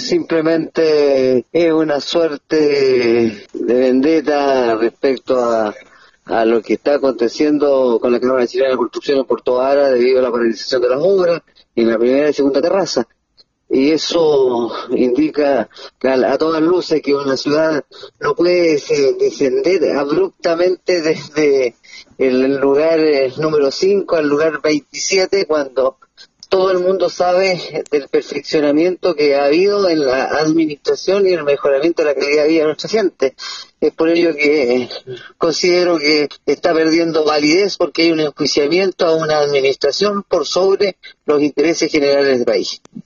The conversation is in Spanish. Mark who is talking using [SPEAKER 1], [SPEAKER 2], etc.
[SPEAKER 1] simplemente es una suerte de vendetta respecto a lo que está aconteciendo con la Cámara Chilena de Construcción en Puerto Vara debido a la paralización de las obras en la primera y segunda terraza. Y eso indica a todas luces que una ciudad no puede descender abruptamente desde el lugar número 5 al lugar 27 cuando todo el mundo sabe del perfeccionamiento que ha habido en la administración y el mejoramiento de la calidad de vida de nuestra gente. Es por ello que considero que está perdiendo validez porque hay un enjuiciamiento a una administración por sobre los intereses generales del país.